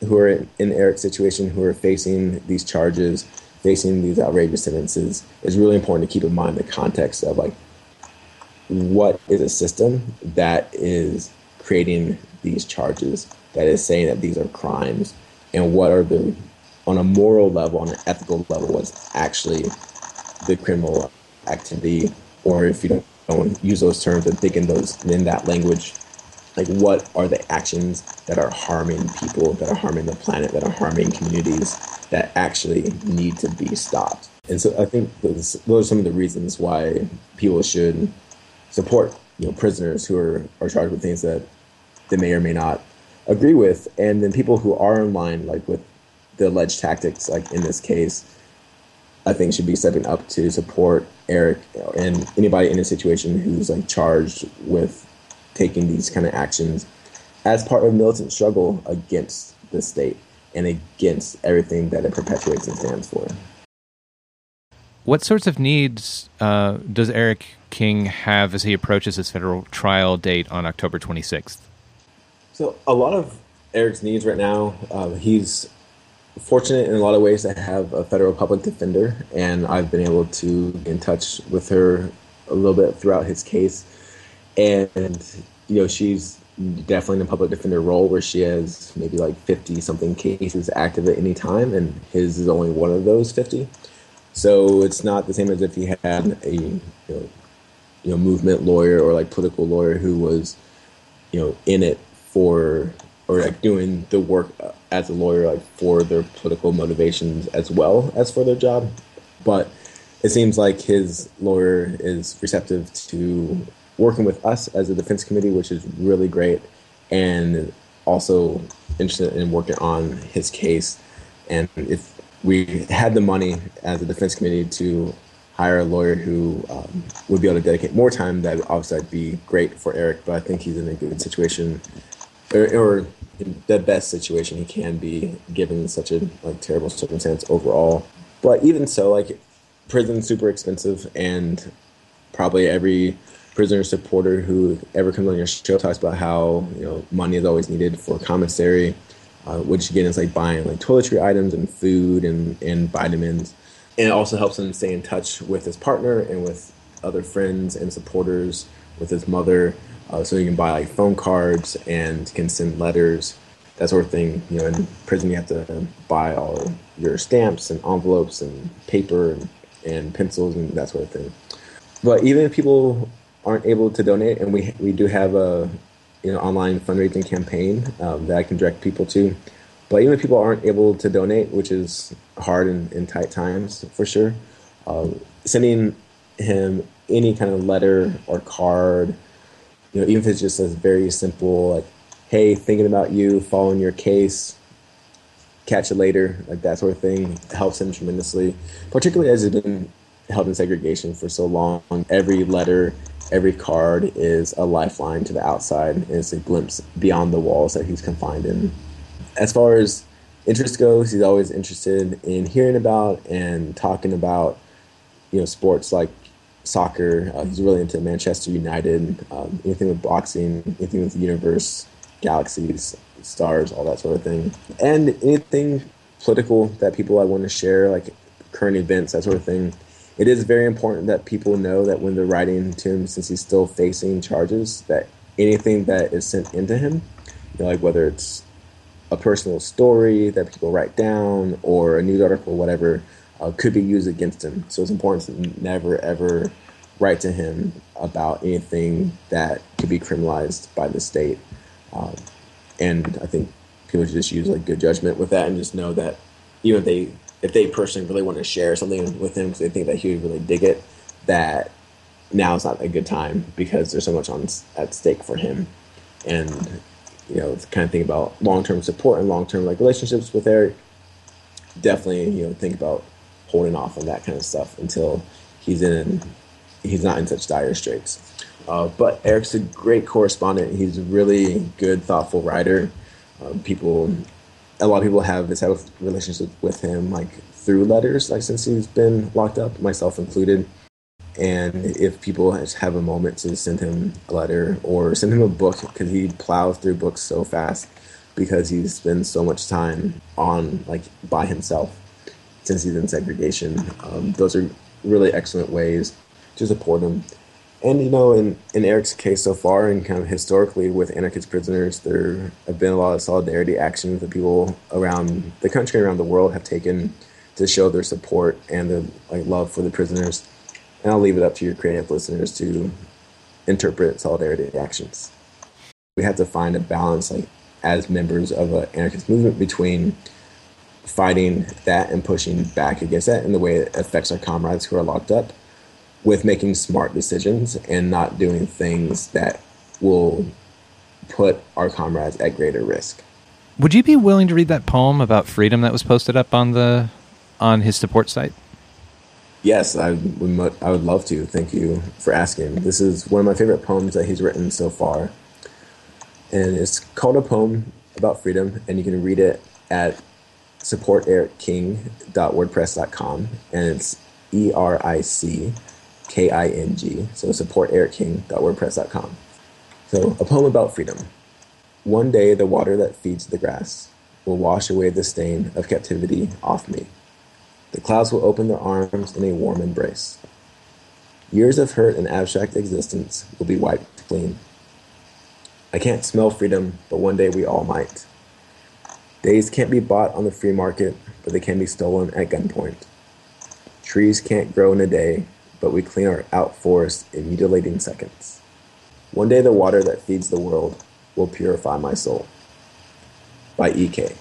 who are in, in Eric's situation, who are facing these charges, facing these outrageous sentences, it's really important to keep in mind the context of like, what is a system that is creating these charges, that is saying that these are crimes, and what are the, on a moral level, on an ethical level, what's actually the criminal activity, or if you don't, don't use those terms and think in those in that language, like what are the actions that are harming people, that are harming the planet, that are harming communities, that actually need to be stopped. And so I think those, those are some of the reasons why people should support, you know, prisoners who are, are charged with things that they may or may not agree with, and then people who are in line, like with the alleged tactics, like in this case, I think should be stepping up to support Eric and anybody in a situation who's like charged with taking these kind of actions as part of militant struggle against the state and against everything that it perpetuates and stands for. What sorts of needs uh, does Eric King have as he approaches his federal trial date on October twenty-sixth? So a lot of Eric's needs right now, uh, he's fortunate in a lot of ways to have a federal public defender, and I've been able to get in touch with her a little bit throughout his case. And, you know, she's definitely in a public defender role where she has maybe like fifty something cases active at any time, and his is only one of those fifty. So it's not the same as if he had a, you know, you know, movement lawyer or like political lawyer who was, you know, in it for, or like doing the work as a lawyer, like for their political motivations as well as for their job. But it seems like his lawyer is receptive to working with us as a defense committee, which is really great, and also interested in working on his case. And if we had the money as a defense committee to hire a lawyer who um, would be able to dedicate more time, that would obviously be great for Eric. But I think he's in a good situation, or, or the best situation he can be given such a like terrible circumstance overall. But even so, like, prison's super expensive, and probably every prisoner supporter who ever comes on your show talks about how, you know, money is always needed for commissary, uh, which again is like buying like toiletry items and food and, and vitamins. And it also helps him stay in touch with his partner and with other friends and supporters, with his mother, uh, so he can buy like phone cards and can send letters, that sort of thing. You know, in prison you have to buy all your stamps and envelopes and paper and, and pencils and that sort of thing. But even if people aren't able to donate, and we we do have a you know online fundraising campaign um, that I can direct people to. But even if people aren't able to donate, which is hard in, in tight times for sure, uh, sending him any kind of letter or card, you know, even if it's just a very simple like, "Hey, thinking about you, following your case, catch you later," like that sort of thing, helps him tremendously. Particularly as he's been held in segregation for so long, every letter, every card is a lifeline to the outside, and it's a glimpse beyond the walls that he's confined in. As far as interest goes, he's always interested in hearing about and talking about, you know, sports like soccer. Uh, he's really into Manchester United, um, anything with boxing, anything with the universe, galaxies, stars, all that sort of thing. And anything political that people I want to share, like current events, that sort of thing. It is very important that people know that when they're writing to him, since he's still facing charges, that anything that is sent into him, you know, like whether it's a personal story that people write down or a news article, whatever, uh, could be used against him. So it's important to never, ever write to him about anything that could be criminalized by the state. Um, and I think people should just use like good judgment with that and just know that even if they if they personally really want to share something with him because they think that he would really dig it, that now is not a good time because there's so much on at stake for him. And, you know, it's kind of think about long-term support and long-term like relationships with Eric. Definitely, you know, think about holding off on that kind of stuff until he's in, he's not in such dire straits. Uh, but Eric's a great correspondent. He's a really good, thoughtful writer. Uh, people, a lot of people have this type of relationship with him, like through letters, like since he's been locked up, myself included. And if people have a moment to send him a letter or send him a book, because he plows through books so fast, because he spends so much time on like by himself since he's in segregation. Um, those are really excellent ways to support him. And, you know, in, in Eric's case so far, and kind of historically with anarchist prisoners, there have been a lot of solidarity actions that people around the country, around the world have taken to show their support and their like love for the prisoners. And I'll leave it up to your creative listeners to interpret solidarity actions. We have to find a balance, like as members of an anarchist movement, between fighting that and pushing back against that in the way it affects our comrades who are locked up, with making smart decisions and not doing things that will put our comrades at greater risk. Would you be willing to read that poem about freedom that was posted up on the on his support site? Yes, I would, I would love to. Thank you for asking. This is one of my favorite poems that he's written so far. And it's called A Poem About Freedom, and you can read it at support eric king dot wordpress dot com, and it's E R I C K I N G, so support eric king dot wordpress dot com. So, a poem about freedom. One day the water that feeds the grass will wash away the stain of captivity off me. The clouds will open their arms in a warm embrace. Years of hurt and abstract existence will be wiped clean. I can't smell freedom, but one day we all might. Days can't be bought on the free market, but they can be stolen at gunpoint. Trees can't grow in a day, but we clean our out forests in mutilating seconds. One day the water that feeds the world will purify my soul. By E K.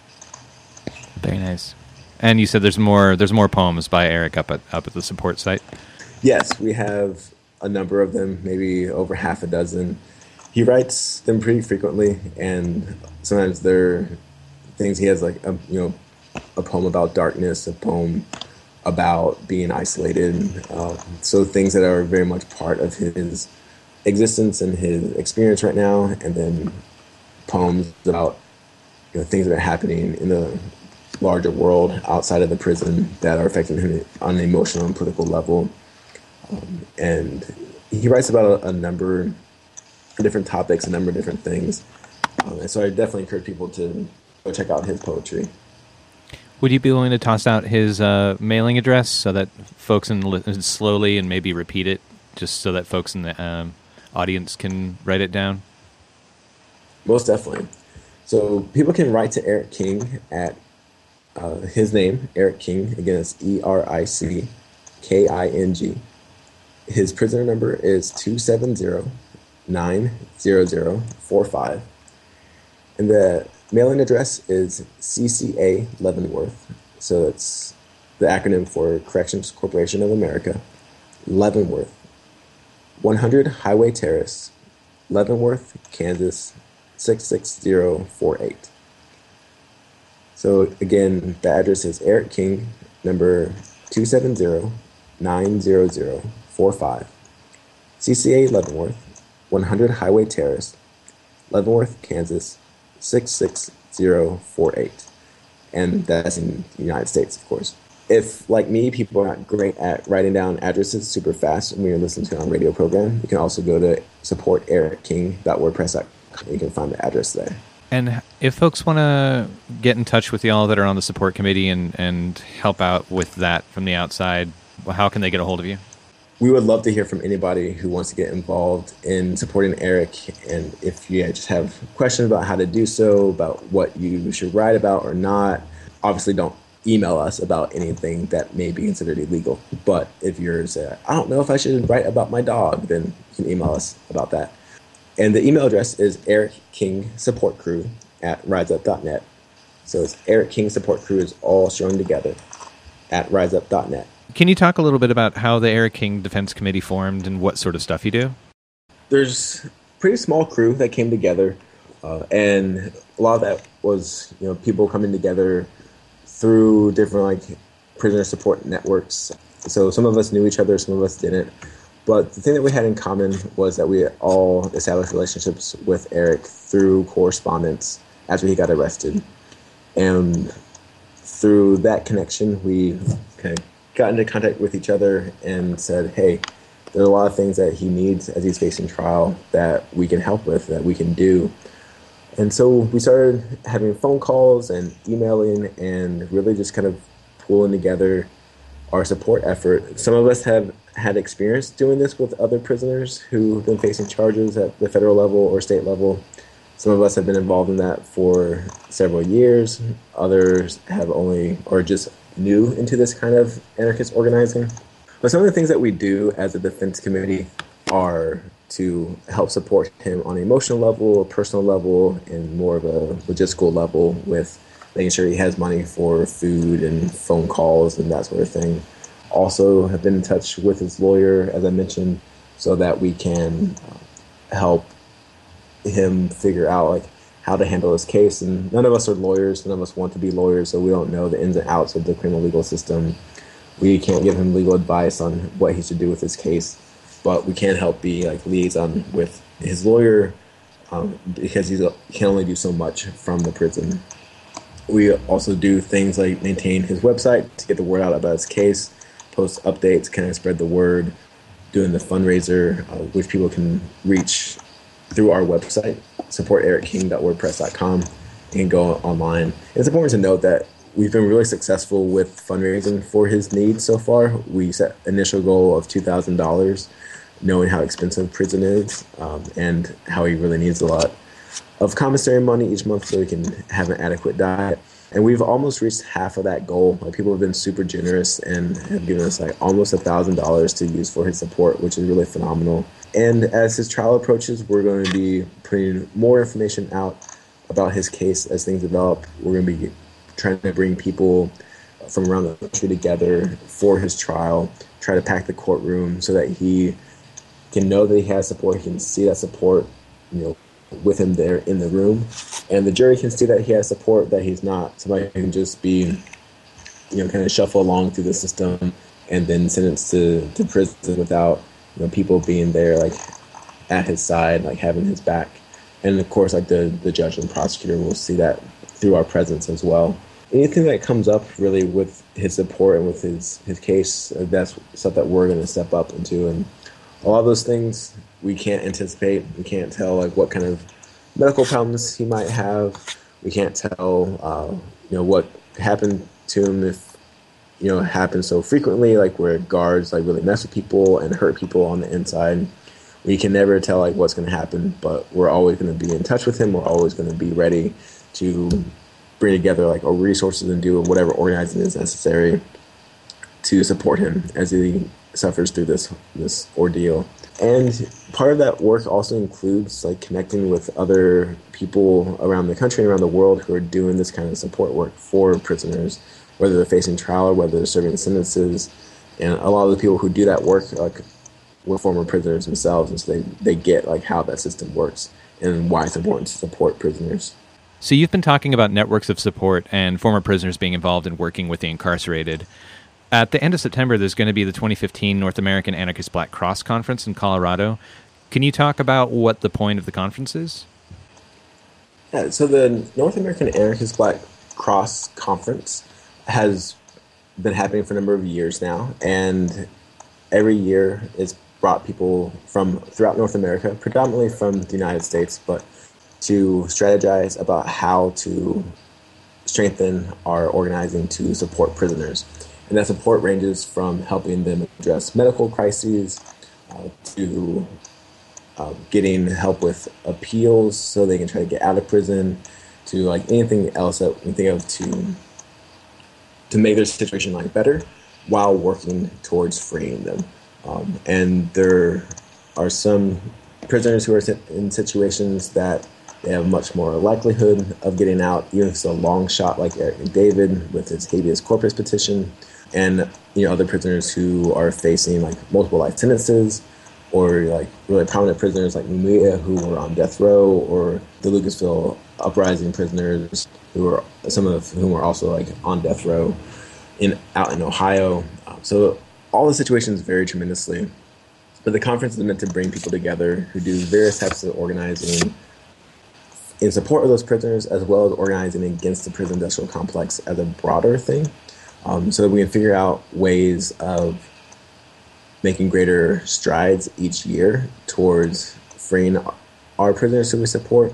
Very nice. And you said there's more there's more poems by Eric up at up at the support site? Yes, we have a number of them, maybe over half a dozen. He writes them pretty frequently, and sometimes they're things he has, like a, you know, a poem about darkness, a poem about being isolated. Uh, so things that are very much part of his existence and his experience right now, and then poems about, you know, things that are happening in the larger world outside of the prison that are affecting him on an emotional and political level. Um, and he writes about a, a number of different topics, a number of different things. Um, and so I definitely encourage people to go check out his poetry. Would you be willing to toss out his uh, mailing address so that folks can listen slowly and maybe repeat it, just so that folks in the um, audience can write it down? Most definitely. So people can write to Eric King at uh, his name, Eric King. Again, it's E R I C K I N G. His prisoner number is two seven zero, nine zero zero four five. And the mailing address is C C A Leavenworth. So it's the acronym for Corrections Corporation of America. Leavenworth. one hundred Highway Terrace, Leavenworth, Kansas, six six zero four eight. So again, the address is Eric King, number two seven zero, nine zero zero four five. C C A Leavenworth, one hundred Highway Terrace, Leavenworth, Kansas, six six zero four eight. And that's in the United States, of course. If, like me, people are not great at writing down addresses super fast when you're listening to it on a radio program, you can also go to support eric king dot wordpress dot com. You can find the address there. And if folks want to get in touch with y'all that are on the support committee and, and help out with that from the outside, well, how can they get a hold of you? We would love to hear from anybody who wants to get involved in supporting Eric. And if you just have questions about how to do so, about what you should write about or not, obviously don't email us about anything that may be considered illegal. But if you're saying, I don't know if I should write about my dog, then you can email us about that. And the email address is Eric King Support Crew at riseup dot net. So it's Eric King Support Crew is all shown together at riseup dot net. Can you talk a little bit about how the Eric King Defense Committee formed and what sort of stuff you do? There's a pretty small crew that came together, uh, and a lot of that was, you know, people coming together through different like prisoner support networks. So some of us knew each other, some of us didn't. But the thing that we had in common was that we all established relationships with Eric through correspondence after he got arrested. And through that connection, we kind of got into contact with each other and said, hey, there are a lot of things that he needs as he's facing trial that we can help with, that we can do. And so we started having phone calls and emailing and really just kind of pulling together our support effort. Some of us have had experience doing this with other prisoners who have been facing charges at the federal level or state level. Some of us have been involved in that for several years. Others have only, or just new into this kind of anarchist organizing. But some of the things that we do as a defense committee are to help support him on an emotional level, a personal level, and more of a logistical level with making sure he has money for food and phone calls and that sort of thing. Also have been in touch with his lawyer, as I mentioned, so that we can help him figure out like how to handle his case. And none of us are lawyers, none of us want to be lawyers, so we don't know the ins and outs of the criminal legal system. We can't give him legal advice on what he should do with his case, but we can help be like liaison with his lawyer um, because he's a, he can only do so much from the prison. We also do things like maintain his website to get the word out about his case, post updates, kind of spread the word, doing the fundraiser, uh, which people can reach through our website, support eric king dot wordpress dot com, and go online. It's important to note that we've been really successful with fundraising for his needs so far. We set initial goal of two thousand dollars, knowing how expensive prison is um, and how he really needs a lot of commissary money each month so he can have an adequate diet. And we've almost reached half of that goal. Like, people have been super generous and have given us like almost one thousand dollars to use for his support, which is really phenomenal. And as his trial approaches, we're going to be putting more information out about his case as things develop. We're going to be trying to bring people from around the country together for his trial, try to pack the courtroom so that he can know that he has support, he can see that support, you know, with him there in the room. And the jury can see that he has support, that he's not somebody who can just be, you know, kind of shuffle along through the system and then sentenced to, to prison without, you know, people being there, like, at his side, like, having his back. And, of course, like, the, the judge and prosecutor will see that through our presence as well. Anything that comes up, really, with his support and with his, his case, uh, that's stuff that we're going to step up into. And a lot of those things we can't anticipate. We can't tell, like, what kind of medical problems he might have. We can't tell, uh, you know, what happened to him if, you know, it happens so frequently, like where guards, like, really mess with people and hurt people on the inside. We can never tell, like, what's going to happen, but we're always going to be in touch with him. We're always going to be ready to bring together, like, our resources and do whatever organizing is necessary to support him as he suffers through this this ordeal. And part of that work also includes, like, connecting with other people around the country and around the world who are doing this kind of support work for prisoners, whether they're facing trial or whether they're serving sentences. And a lot of the people who do that work, like, were former prisoners themselves, and so they, they get, like, how that system works and why it's important to support prisoners. So you've been talking about networks of support and former prisoners being involved in working with the incarcerated. At the end of September, there's going to be the twenty fifteen North American Anarchist Black Cross Conference in Colorado. Can you talk about what the point of the conference is? Yeah, so the North American Anarchist Black Cross Conference has been happening for a number of years now, and every year it's brought people from throughout North America, predominantly from the United States, but to strategize about how to strengthen our organizing to support prisoners. And that support ranges from helping them address medical crises uh, to uh, getting help with appeals so they can try to get out of prison, to, like, anything else that we think of to to make their situation, like, better while working towards freeing them. Um, and there are some prisoners who are in situations that they have much more likelihood of getting out, even if it's a long shot, like Eric McDavid with his habeas corpus petition, and, you know, other prisoners who are facing, like, multiple life sentences, or, like, really prominent prisoners like Mumia who were on death row, or the Lucasville Uprising prisoners who are some of whom are also, like, on death row in out in Ohio. Um, so all the situations vary tremendously, but the conference is meant to bring people together who do various types of organizing in support of those prisoners, as well as organizing against the prison industrial complex as a broader thing, um, so that we can figure out ways of making greater strides each year towards freeing our prisoners who we support,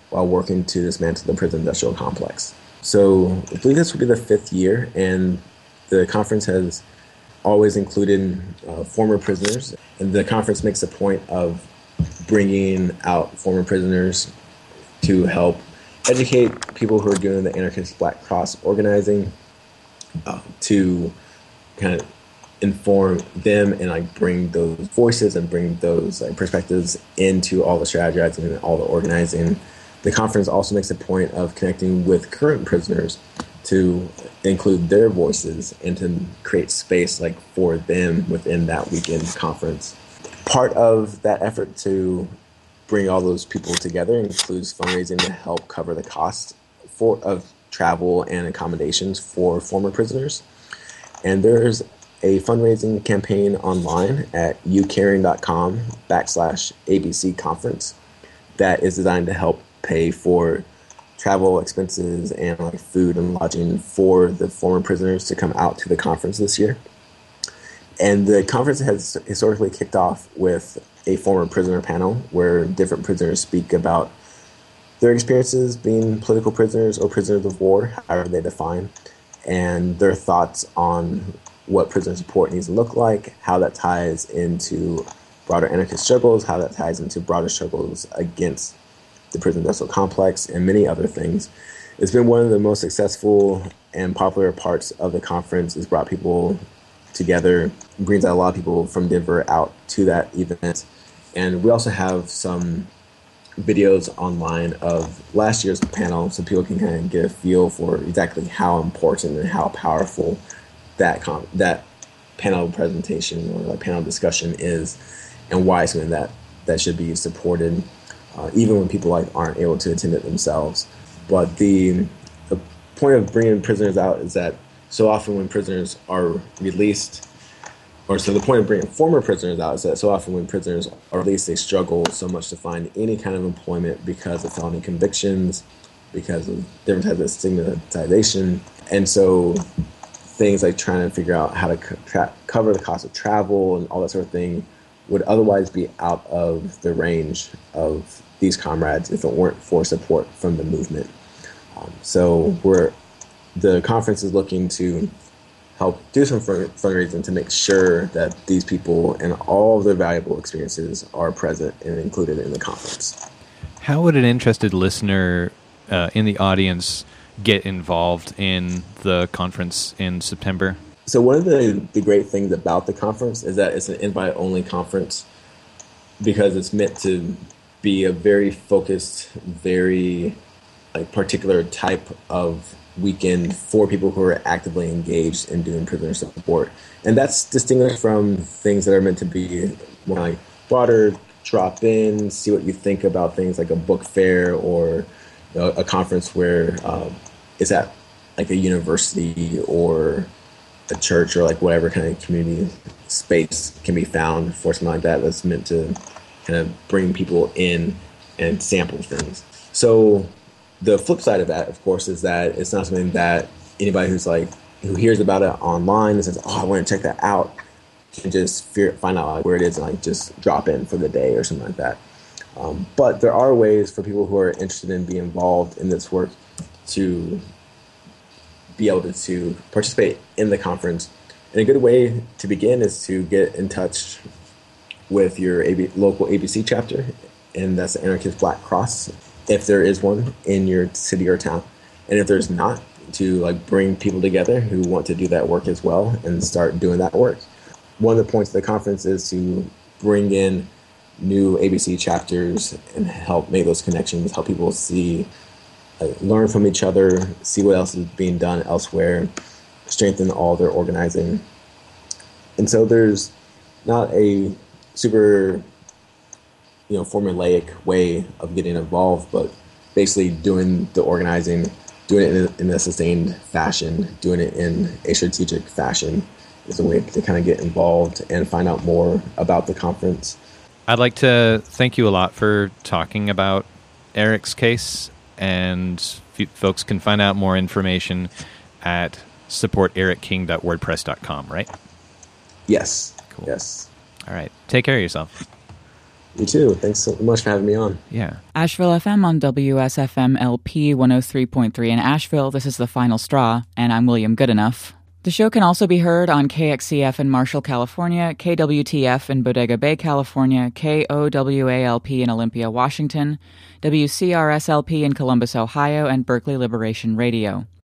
while working to dismantle the prison industrial complex. So I believe this will be the fifth year, and the conference has always included uh, former prisoners, and the conference makes a point of bringing out former prisoners to help educate people who are doing the anarchist Black Cross organizing, uh, to kind of inform them and like bring those voices and bring those like perspectives into all the strategizing and all the organizing. The conference also makes a point of connecting with current prisoners to include their voices and to create space like for them within that weekend conference. Part of that effort to bring all those people together includes fundraising to help cover the cost for of travel and accommodations for former prisoners. And there's a fundraising campaign online at ucaring.com backslash ABC conference that is designed to help pay for travel expenses and like food and lodging for the former prisoners to come out to the conference this year. And the conference has historically kicked off with a former prisoner panel where different prisoners speak about their experiences being political prisoners or prisoners of war, however they define, and their thoughts on what prisoner support needs to look like, how that ties into broader anarchist struggles, how that ties into broader struggles against the prison industrial complex, and many other things. It's been one of the most successful and popular parts of the conference. It's brought people together, brings out a lot of people from Denver out to that event. And we also have some videos online of last year's panel so people can kind of get a feel for exactly how important and how powerful that com- that panel presentation or like panel discussion is, and why it's something that, that should be supported, uh, even when people like aren't able to attend it themselves. But the, the point of bringing prisoners out is that so often when prisoners are released, or so the point of bringing former prisoners out is that so often when prisoners are released, they struggle so much to find any kind of employment because of felony convictions, because of different types of stigmatization. And so things like trying to figure out how to tra- cover the cost of travel and all that sort of thing would otherwise be out of the range of these comrades if it weren't for support from the movement. Um, so we're, the conference is looking to help do some fundraising to make sure that these people and all of their valuable experiences are present and included in the conference. How would an interested listener uh, in the audience get involved in the conference in September? So one of the, the great things about the conference is that it's an invite-only conference because it's meant to be a very focused, very like particular type of weekend for people who are actively engaged in doing prisoner support. And that's distinguished from things that are meant to be more like broader drop in, see what you think about things like a book fair or you know, a conference where um, it's at like a university or a church or like whatever kind of community space can be found for something like that that's meant to kind of bring people in and sample things. So the flip side of that, of course, is that it's not something that anybody who's like who hears about it online and says, "Oh, I want to check that out," can just fear, find out like, where it is and like just drop in for the day or something like that. Um, but there are ways for people who are interested in being involved in this work to be able to, to participate in the conference. And a good way to begin is to get in touch with your A B, local A B C chapter, and that's the Anarchist Black Cross, if there is one in your city or town. And if there's not, to like bring people together who want to do that work as well and start doing that work. One of the points of the conference is to bring in new A B C chapters and help make those connections, help people see, like, learn from each other, see what else is being done elsewhere, strengthen all their organizing. And so there's not a super you know, formulaic way of getting involved, but basically doing the organizing, doing it in a, in a sustained fashion, doing it in a strategic fashion is a way to kind of get involved and find out more about the conference. I'd like to thank you a lot for talking about Eric's case, and f- folks can find out more information at support eric king dot wordpress dot com, right? Yes. Cool. Yes. All right. Take care of yourself. You too. Thanks so much for having me on. Yeah. Asheville F M on W S F M L P one oh three point three in Asheville. This is The Final Straw, and I'm William Goodenough. The show can also be heard on K X C F in Marshall, California, K W T F in Bodega Bay, California, K O W A L P in Olympia, Washington, W C R S L P in Columbus, Ohio, and Berkeley Liberation Radio.